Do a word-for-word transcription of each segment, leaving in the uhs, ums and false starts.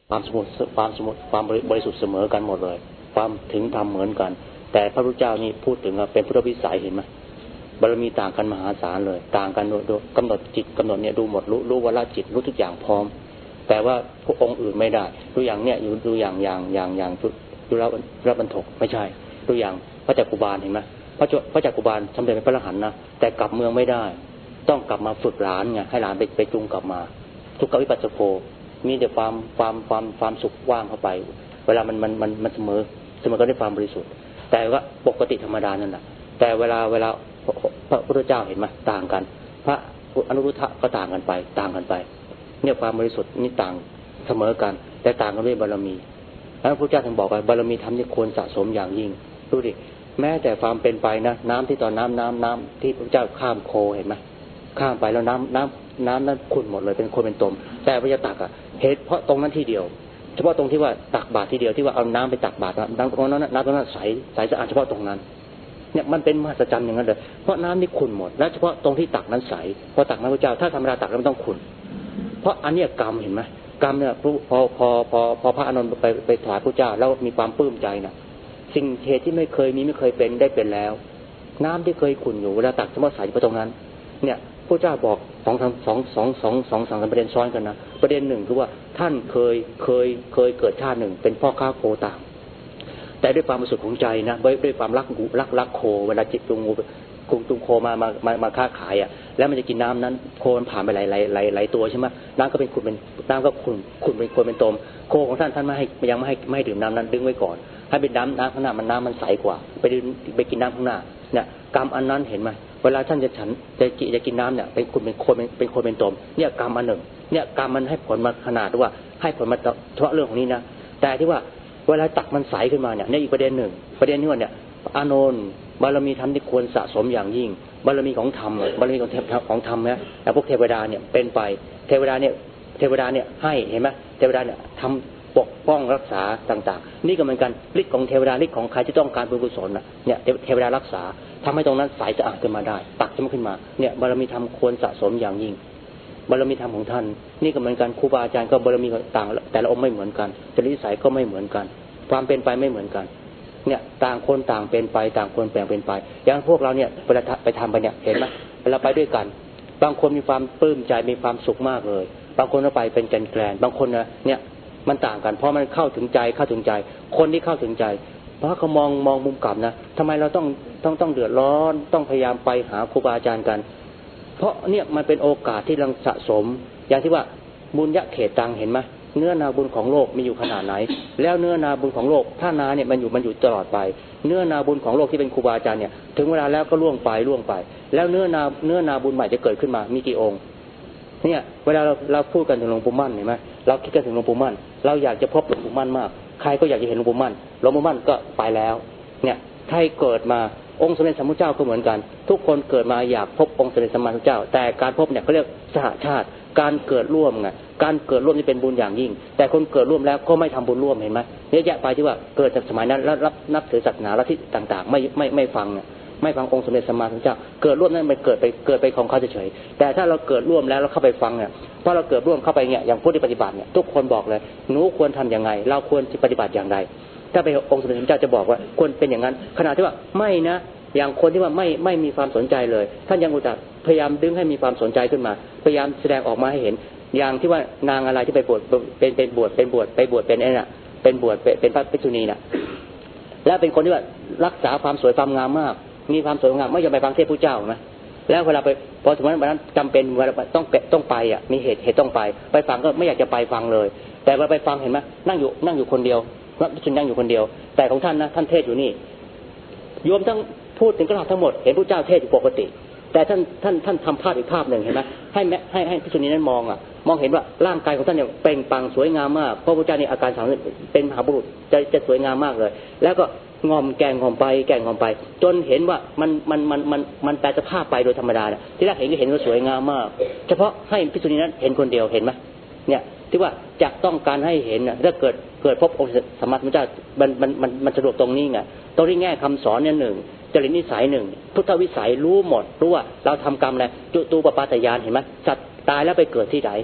ความสมุทรความสมุทรความบริสุทธิ์เสมอกันหมดเลยความถึงธรรมเหมือนกันแต่พระพุทธเจ้านี่พูดถึงเป็นพุทธวิสัยเห็นไหมบารมีต่างกันมหาศาลเลยต่างกันโดยกำหนดจิตกำหนดเนี่ยดูหมดรู้รู้ว่าละจิตรู้ทุกอย่างพร้อมแต่ว่าพวกองค์อื่นไม่ได้ดูอย่างเนี่ยอยู่ดูอย่างอย่างอย่างอย่างดูรับรับบรรทกไม่ใช่ดูอย่างพระจักกุบาลเห็นไหมพระพระจักกุบาลสำเร็จเป็นพระอรหันต์นะแต่กลับเมืองไม่ได้ต้องกลับมาฝึกหลานไงให้หลานไปไปจูงกลับมาทุกขวิปัสสโกมีแต่ความความความความสุขว่างเข้าไปเวลามันมันมันมันเสมอเสมอกันด้วยความบริสุทธิ์แต่ว่าปกติธรรมดานั่นแหละแต่เวลาเวลาพระพุทธเจ้าเห็นไหมต่างกันพระอนุรุทธะก็ต่างกันไปต่างกันไปเนี่ยความบริสุทธิ์นี่ต่างเสมอกันแต่ต่างกันด้วยบารมีแล้วพระพุทธเจ้าถึงบอกว่าบารมีทำที่ควรสะสมอย่างยิ่งดูดิแม้แต่ความเป็นไปนะน้ำที่ตอนน้ำน้ำน้ำที่พระเจ้าข้ามโคเห็นไหมข้ามไปแล้วน้ำน้ำน้ำนั้นขุ่นหมดเลยเป็นโคลนเป็นตมแต่พระยาตักอ่ะเหตุเพราะตรงนั้นที่เดียวเฉพาะตรงที่ว่าตักบาตรทีเดียวที่ว่าเอาน้ำไปตักบาตรน้ำตรงนั้นน้ำตรงนั้นใสใสสะอาดเฉพาะตรงนั้นเนี่ยมันเป็นมหัศจรรย์อย่างนั้นเลยเพราะน้ำนี่ขุ่นหมดและเฉพาะตรงที่ตักนั้นใสพอตักน้ำพระเจ้าถ้าธรรมดาตักแล้วมันต้องขุ่นเพราะอันนี้กรรมเห็นไหมกรรมเนี่ยพอพอพอพอพระอานนท์ไปไปถวายพระเจ้าแล้วมีความปลื้มใจนะสิ่งเหตุที่ไม่เคยมีไม่เคยเป็นได้เป็นแล้วน้ำที่เคยขุ่นอยู่เวลาตักเฉพาะใสไปตรงนั้นเนี่ยพระเจ้าบอกสองสองสองสองสองสองสองประเด็นซ้อนกันนะประเด็นหนึ่งคือว่าท่านเคยเคยเคยเกิดชาติหนึ่งเป็นพ่อค้าโคตามแต่ด้วยความบริสุทธิ์ของใจนะด้วยความรักรักรักโคเวลาจิตจูงงูคุงจูงโคมามามามาค้าขายอ่ะแล้วมันจะกินน้ำนั้นโคมันผ่านไปหลายหลายหลายหลายตัวใช่ไหมน้ำก็เป็นขุ่นเป็นน้ำก็ขุ่นขุ่นเป็นโคลนเป็นตมโคของท่านท่านไม่ให้ยังไม่ให้ไม่ให้ดื่มน้ำนั้นดึงไว้ก่อนให้เป็นน้ำน้ำข้างหน้ามันน้ำมันใสกว่าไปดื่มไปกินน้ำข้างหน้าเนี่ยกรรมอันนั้นเห็นไหมเวลาท่านจะฉันจะกินจะกินน้ำเนี่ยเป็นขุ่นเป็นโคลนเป็นโคลนเป็นตมเนี่ยกรรมอันหนึ่งเนี่ยกรรมมันให้ผลมาขนาดว่าให้ผลมาเฉพาะเรื่องของนี้นะแต่ที่ว่าเวลาตักมันใสขึ้นมาเนี่ยในอีกประเด็นหนึ่งประเด็นที่ว่าเนี่ยอานนท์บารมีธรรมที่ควรสะสมอย่างยิ่งบารมีของธรรมบารมีของของธรรมนะแต่พวกเทวดาเนี่ยเป็นไปเทวดาเนี่ยเทวดาเนี่ยให้เห็นไหมเทวดาเนี่ยทำปกป้องรักษาต่างๆนี่ก็เหมือนกันฤทธิ์ของเทวดาฤทธิ์ของใครที่ต้องการบุญกุศลน่ะเนี่ยเทวดารักษาทำให้ตรงนั้นใสสะอาดขึ้นมาได้ตักขึ้นมาเนี่ยบารมีธรรมควรสะสมอย่างยิ่งบารมีธรรมของท่านนี่ก็เหมือนกันครูบาอาจารย์ก็บารมีต่างแต่ละองค์ไม่เหมือนกันจริตนิสัยก็ไม่เหมือนกันความเป็นไปไม่เหมือนกันเนี่ยต่างคนต่างเป็นไปต่างคนแปลงเป็นไปอย่างพวกเราเนี่ยเวลาไปทำไปเนี่ยเห็นไหมเวลาไปด้วยกันบางคนมีความปลื้มใจมีความสุขมากเลยบางคนก็ไปเป็นแกนแกลนบางคนนะเนี่ยมันต่างกันเพราะมันเข้าถึงใจเข้าถึงใจคนที่เข้าถึงใจเพราะเขามองมองมุมกลับนะทำไมเราต้องต้องต้องเดือดร้อนต้องพยายามไปหาครูบาอาจารย์กันเพราะเนี่ยมันเป็นโอกาสที่เราสะสมอย่างที่ว่าบุญยะเขตตังเห็นไหมเนื้อนาบุญของโลกมีอยู่ขนาดไหนแล้วเนื้อนาบุญของโลกถ้านาเนี่ยมันอยู่มันอยู่ตลอดไปเนื้อนาบุญของโลกที่เป็นครูบาอาจารย์เนี่ยถึงเวลาแล้วก็ล่วงไปล่วงไปแล้วเนื้อนาเนื้อนาบุญใหม่จะเกิดขึ้นมามีกี่องค์เนี่ยเวลาเราเราพูดกันถึงหลวงปู่มั่นเห็นไหมเราคิดกันถึงหลวงปู่มั่นเราอยากจะพบหลวงปู่มั่นมากใครก็อยากจะเห็นหลวงปู่มั่นหลวงปู่มั่นก็ไปแล้วเนี่ยใครเกิดมาองค์สมเด็จสัมมาสัมพุทธเจ้าก็เหมือนกันทุกคนเกิดมาอยากพบองค์สมเด็จสัมมาสัมพุทธเจ้าแต่การพบเนี่ยเขาเรียกสหชาติการเกิดร่วมไงการเกิดร่วมนี่เป็นบุญอย่างยิ่งแต่คนเกิดร่วมแล้วก็ไม่ทำบุญร่วมเห็นไหมเยอะแยะไปที่ว่าเกิดจากสมัยนั้นแล้วรับนับถือศาสนาลัทธิต่างๆไม่ไม่ไม่ฟังไม่ฟังองค์สมเด็จสัมมาสัมพุทธเจ้าเกิดร่วมนั้นมันเกิดไปเกิดไปของเขาเฉยๆแต่ถ้าเราเกิดร่วมแล้วเราเข้าไปฟังเนี่ยพอเราเกิดร่วมเข้าไปเนี่ยอย่างผู้ที่ปฏิบัติเนี่ยทุกคนบอกเลยหนูควรทำอย่างไรเราควรปฏิบัติอย่างไรถ้าไปองค์สมเด็จพระเจ้าจะบอกว่าควรเป็นอย่างนั้นขณะที่ว่าไม่นะอย่างคนที่ว่าไม่ไม่มีความสนใจเลยท่านยังอุตส่าห์พยายามดึงให้มีความสนใจขึ้นมาพยายามแสดงออกมาให้เห็นอย่างที่ว่านางอะไรที่ไปบวชเป็นเป็นบวชเป็นบวชไปบวชเป็นไอ้น่ะเป็นบวชเป็นพระภิกษุณีน่ะแล้วเป็นคนที่ว่ารักษาความสวยความงามมากมีความสวยงามไม่ยอมไปฟังเทศน์พระเจ้าไหมแล้วเวลาไปพอสมมติวันนั้นจำเป็นเวลาต้องต้องไปอ่ะมีเหตุเหตุต้องไปไปฟังก็ไม่อยากจะไปฟังเลยแต่เวลาไปฟังเห็นไหมนั่งอยู่นั่งอยู่คนเดียวพระภิกษุณีนั่งอยู่คนเดียวแต่ของท่านนะท่านเทศอยู่นี่โยมทั้งพูดถึงกระทำทั้งหมดเห็นพระเจ้าเทศอยู่ปกติแต่ท่านท่านท่านทำภาพอีกภาพหนึ่งเห็นไหมให้ให้ให้ภิกษุณีนั้นมองอ่ะมองเห็นว่าร่างกายของท่านเนี่ยเปล่งปลั่งสวยงามมากเพราะพระเจ้านี่อาการสามเป็นมหาบุรุษจะจะสวยงามมากเลยแล้วก็งอมแกงงอมไปแกงงอมไปจนเห็นว่ามันมันมันมันมันแปลสภาพไปโดยธรรมดาเนี่ยที่แรกเห็นก็เห็นว่าสวยงามมากเฉพาะให้ภิกษุณีนั้นเห็นคนเดียวเห็นไหมเนี่ยที่ว่าจะต้องการให้เห็นนะถ้าเกิดเกิดพบองค์สมมาสัมพุทธเจ้ามันมันมันมันสะดวกตรงนี้ไงตรงที่แง่คำสอนเนี่ยหนึ่งจริตนิสัยหนึ่งพุทธวิสัยรู้หมดรู้ว่าเราทำกรรมอะไรจุตูปปาตยานเห็นไหมสัตว์ตายแล้วไปเกิดที่ไหน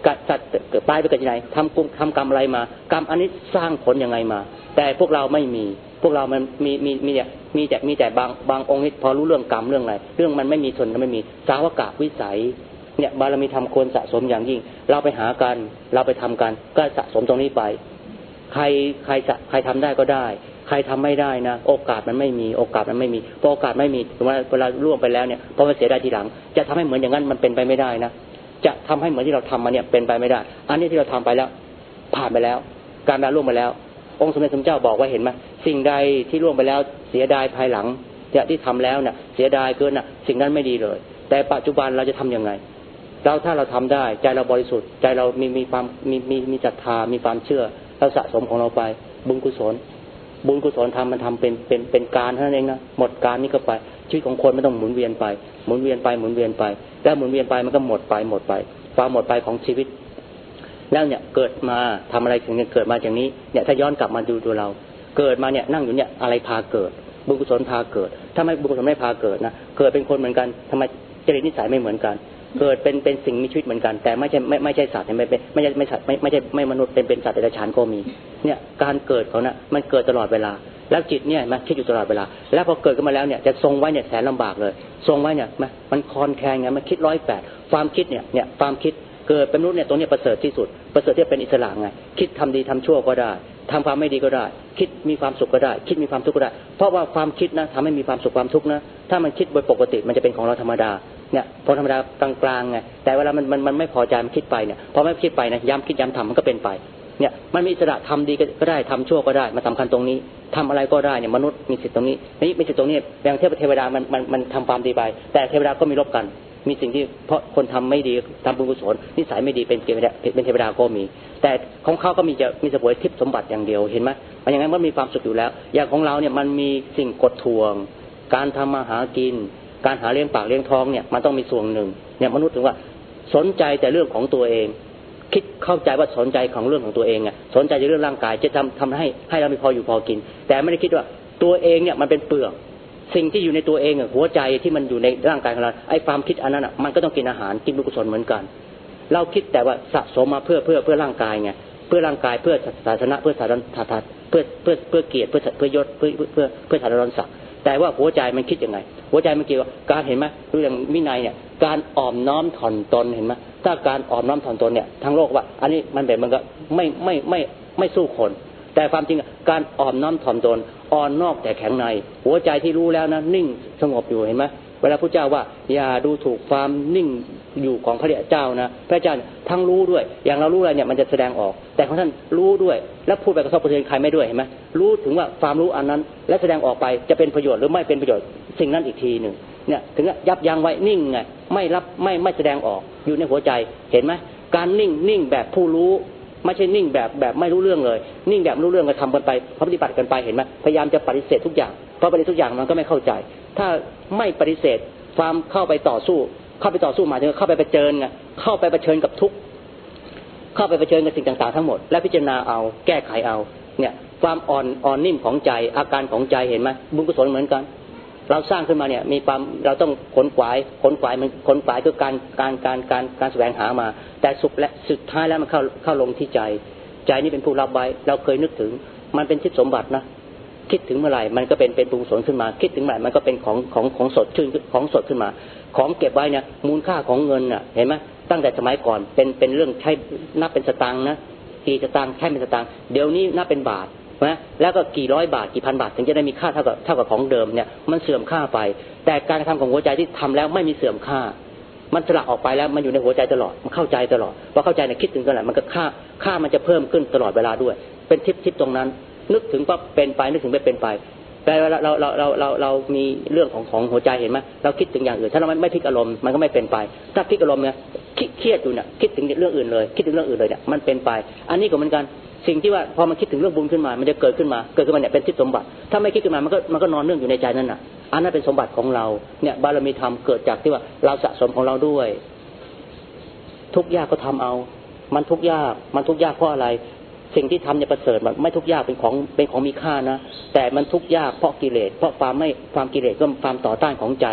สัตว์ตายไปเกิดที่ไหนทำกุมทำกรรมอะไรมากรรมอันนี้สร้างผลยังไงมาแต่พวกเราไม่มีพวกเรามันมีมีมีแต่มีแต่มีแต่บางบางองค์นี่พอรู้เรื่องกรรมเรื่องอะไรเรื่องมันไม่มีส่วนไม่มีสาวกวิสัยเนี่ยบารมีธรรมควรสะสมอย่างยิ่งเราไปหากันเราไปทำกันก็สะสมตรงนี้ไปใครใครจะใครทำได้ก็ได้ใครทำไม่ได้นะโอกาสมันไม่มีโอกาสมันไม่มีพอโอกาสไม่มีถึงว่าเวลาล่วงไปแล้วเนี่ยพอมาเสียดายทีหลังจะทำให้เหมือนอย่างนั้นมันเป็นไปไม่ได้นะจะทำให้เหมือนที่เราทำมาเนี่ยเป็นไปไม่ได้อันนี้ที่เราทำไปแล้วผ่านไปแล้วการเวลาล่วงไปแล้วองค์สมเด็จพระเจ้าบอกว่าเห็นไหมสิ่งใดที่ล่วงไปแล้วเสียดายภายหลังเนี่ยที่ทำแล้วเนี่ยเสียดายเกินน่ะสิ่งนั้นไม่ดีเลยแต่ปัจจุบันเราจะทํำยังไงเราถ้าเราทำได้ใจเราบริสุทธิ์ใจเรามีมีความมีมีมีศรัทธามีความเชื่อเราสะสมของเราไปบุญกุศลบุญกุศลทำมันทำเป็นเป็นเป็นการเท่านั้นเองนะหมดการนี้ก็ไปชีวิตของคนไม่ต้องหมุนเวียนไปหมุนเวียนไปหมุนเวียนไปแล้วหมุนเวียนไปมันก็หมดไปหมดไปความหมดไปของชีวิตแล้วเนี่ยเกิดมาทำอะไรถึงเกิดมาอย่างนี้เนี่ยถ้าย้อนกลับมาดูตัวเราเกิดมาเนี่ยนั่งอยู่เนี่ยอะไรพาเกิดบุญกุศลพาเกิดถ้าไม่บุญกุศลไม่พาเกิดนะเกิดเป็นคนเหมือนกันทำไมจริตนิสัยไม่เหมือนกันเกิดเป็นเป็นสิ่งมีชีวิตเหมือนกันแต่ไม่ใช่ไม่ไม่ใช่สัตว์ไม่เป็นไม่ใช่ไม่สัตว์ไม่ไม่ใช่ไม่มนุษย์เป็นเป็นสัตว์เดรัจฉานก็มีเนี่ยการเกิดเขานะมันเกิดตลอดเวลาแล้วจิตเนี่ยมันคิดอยู่ตลอดเวลาแล้วพอเกิดขึ้นมาแล้วเนี่ยจะทรงไว้เนี่ยแสนลำบากเลยทรงไว้เนี่ยมันคอนแคลนไงมันคิดร้อยแปดความคิดเนี่ยเนี่ยความคิดเกิดเป็นมนุษย์เนี่ยตรงนี้ประเสริฐที่สุดประเสริฐที่เป็นอิสระไงคิดทำดีทำชั่วก็ได้ทำความไม่ดีก็ได้คิดมีความสุขก็ได้คิดมีความทุกข์ก็ได้เพราะว่าความคิดนะทำให้มีความสุขความทุกข์นะถ้ามันคิดโดยปกติมันจะเป็นของเราธรรมดาเนี่ยพอธรรมดากลางๆไงแต่เวลามันมันมันไม่พอใจมันคิดไปเนี่ยพอไม่คิดไปนะย้ำคิดย้ำทำมันก็เป็นไปเนี่ยมันมีอิสระทำดีก็ได้ทำชั่วก็ได้มาสำคัญตรงนี้ทำอะไรก็ได้เนี่ยมนุษย์มีสิทธิ์ตรงนี้นี่มีสิทธิ์ตรงนี้อย่างเทพเทวดามันมันมันทำความดีไปแต่เทวดาก็มีลบกันมีสิ่งที่เพราะคนทำไม่ดีทำบุญกุศลนิสัยไม่ดีเป็นเทวดาเป็นเทวดาก็มีแต่ของเขาก็มีจะมีเสวยทิพย์สมบัติอย่างเดียวเห็นไหมมันอย่างนั้นมันมีความสุขอยู่แล้วอย่างของเราเนี่ยมันมีสิ่งกดทวงการทำมาหากินการหาเลี้ยงปากเลี้ยงท้องเนี่ยมันต้องมีส่วนหนึ่งเนี่ยมนุษย์ถึงว่าสนใจแต่เรื่องของตัวเองคิดเข้าใจว่าสนใจของเรื่องของตัวเองอ่ะสนใจในเรื่องร่างกายจะทำทำให้ให้เรามีพออยู่พอกินแต่ไม่ได้คิดว่าตัวเองเนี่ยมันเป็นเปลือกสิ่งที่อยู่ในตัวเองอ่ะหัวใจที่มันอยู่ในร่างกายของเราไอ้ความคิดอันนั้นอ่ะมันก็ต้องกินอาหารกินบุญกุศลเหมือนกันเราคิดแต่ว่าสะสมมาเพื่อเพื่อเพื่อร่างกายไงเพื่อร่างกายเพื่อศาสนาเพื่อศาสนาเพื่อเพื่อเพื่อเกียรติเพื่อเพื่อยศเพื่อเพื่อเพื่อฐานะศักดิ์แต่ว่าหัวใจมันคิดยังไงหัวใจมันเกี่ยวกับการเห็นไหมเรื่องวินัยเนี่ยการอ่อมน้อมถ่อมตนเห็นไหมถ้าการอ่อมน้อมถ่อมตนเนี่ยทั้งโลกว่าอันนี้มันแบบมันก็ไม่ไม่ไม่ไม่สู้คนแต่ความจริงการอ่อมน้อมถ่อมตนอ่อนนอกแต่แข็งในหัวใจที่รู้แล้วนะนิ่งสงบอยู่เห็นไหมเวลาพระเจ้าว่าอย่าดูถูกความนิ่งอยู่ของพระเจ้านะพระเจ้าทั้งรู้ด้วยอย่างเรารู้อะไรเนี่ยมันจะแสดงออกแต่ของท่านรู้ด้วยและพูดไปกระทบกระเทือนใครไม่ด้วยเห็นไหมรู้ถึงว่าความรู้อันนั้นและแสดงออกไปจะเป็นประโยชน์หรือไม่เป็นประโยชน์สิ่งนั้นอีกทีหนึ่งเนี่ยถึงยับยั้งไว้นิ่งไงไม่รับไม่ไม่แสดงออกอยู่ในหัวใจเห็นไหมการนิ่งนิ่งแบบผู้รู้ไม่ใช่นิ่งแบบแบบไม่รู้เรื่องเลยนิ่งแบบรู้เรื่องก็ทำกันไปปฏิบัติกันไปเห็นไหมพยายามจะปฏิเสธทุกอย่างเพราะปฏิเสธทุกอย่างมันก็ไม่เข้าใจถ้าไม่ปฏิเสธความเข้าไปต่อสู้เข้าไปต่อสู้หมายถึงเข้าไปเผชิญไงเข้าไปเผชิญกับทุกข์เข้าไปเผชิญกับสิ่งต่างๆทั้งหมดและพิจารณาเอาแก้ไขเอาเนี่ยความอ่อนอ่อนนิ่มของใจอาการของใจเห็นไหมบุญกุศลเหมือนกันเราสร้างขึ้นมาเนี่ยมีความเราต้องขนขวายขนขวายมันขนขวายคือการการการการการแสวงหามาแต่สุดและสุดท้ายแล้วมันเข้าเข้าลงที่ใจใจนี่เป็นผู้รับไว้เราเคยนึกถึงมันเป็นทิพย์สมบัตินะคิดถึงเมื่อไหร่มันก็เป็นเป็นบุญกุศลขึ้นมาคิดถึงเมื่อไหร่มันก็เป็นของของของสดชื่นของสดขึ้นมาของเก็บไว้เนี่ยมูลค่าของเงินน่ะเห็นไหมตั้งแต่สมัยก่อนเป็นเป็นเรื่องใช้นับเป็นสตางค์นะกี่สตางค์แค่เป็นสตางค์เดี๋ยวนี้นับเป็นบาทนะแล้วก็กี่ร้อยบาทกี่พันบาทถึงจะได้มีค่าเท่ากับเท่ากับของเดิมเนี่ยมันเสื่อมค่าไปแต่การกระทำของหัวใจที่ทำแล้วไม่มีเสื่อมค่ามันสละออกไปแล้วมันอยู่ในหัวใจตลอดมันเข้าใจตลอดพอเข้าใจเนี่ยคิดถึงกันแหละมันก็ค่าค่ามันจะเพิ่มขึ้นตลอดเวลาด้วยเป็นทิพย์ทิพย์ตรงนั้นนึกถึงว่าเป็นไปนึกถึงไม่เป็นไปแต่เวลาเราเราเราเราเรามีเรื่องของของหัวใจเห็นไหมเราคิดถึงอย่างอื่นถ้าเราไม่พลิกอารมณ์มันก็ไม่เป็นไปถ้าพลิกอารมณ์เนี่ยเครียดอยู่เนี่ยคิดถึงเรื่องอื่นเลยคิดถึงเรื่องอื่นเลยเนี่ยมันเป็นไปอันนี้ก็เหมือนกันสิ่งที่ว่าพอมันคิดถึงเรื่องบุญขึ้นมามันจะเกิดขึ้นมาเกิดขึ้นมาเนี่ยเป็นทิพย์สมบัติถ้าไม่คิดขึ้นมามันก็มันก็นอนเนื่องอยู่ในใจนั่นน่ะอันนั้นเป็นสมบัติของเราเนี่ยบารมีธรรมเกิดจากที่ว่าเราสะสมของเราด้วยทุกยากก็ทำเอามันทุกยากมันทุกยากเพราะอะไรสิ่งที่ทำเนี่ยประเสริฐมันไม่ทุกยากเป็นของเป็นของมีค่านะแต่มันทุกยากเพราะกิเลสเพราะความไม่ความกิเลสก็ความต่อต้านของใจ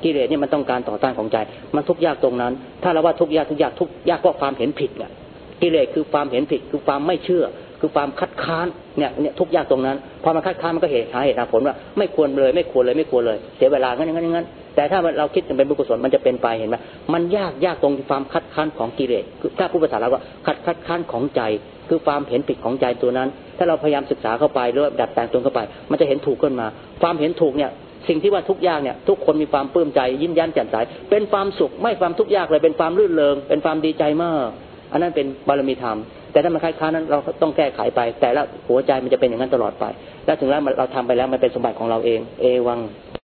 กิเลสเนี่ยมันต้องการต่อต้านของใจมันทุกข์ยากตรงนั้นถ้าเราว่าทุกข์ยากทุกข์ยากทุกข์ยากเพราะความเห็นผิดเนี่ยกิเลสคือความเห็นผิดคือความไม่เชื่อคือความคัดค้านเนี่ยเนี่ยทุกข์ยากตรงนั้นพอมันคัดค้านมันก็เหตุหาเหตุหาผลว่าไม่ควรเลยไม่ควรเลยไม่ควรเลยเสียเวลางั้นงั้นงั้นแต่ถ้าเราคิดเป็นบุญกุศลมันจะเป็นไปเห็นไหมมันยากยากตรงความคัดค้านของกิเลสถ้าผู้ภาษาเราว่าคัดคัดค้านของใจคือความเห็นผิดของใจตัวนั้นถ้าเราพยายามศึกษาเข้าไปหรือดัดแปลงตนเข้าไปมันจะเห็นถูกขึ้นมาความเห็นถูกเนี่ยสิ่งที่ว่าทุกข์ยากเนี่ยทุกคนมีความปลื้มใจยิ้มแย้มแจ่มใสเป็นความสุขไม่ความทุกข์ยากเลยเป็นความรื่นเริงเป็นความดีใจมากอันนั้นเป็นบารมีธรรมแต่ถ้ามันคล้ายๆนั้นเราต้องแก้ไขไปแต่ละหัวใจมันจะเป็นอย่างนั้นตลอดไปและถึงแล้วเราทำไปแล้วมันเป็นสมบัติของเราเองเอวัง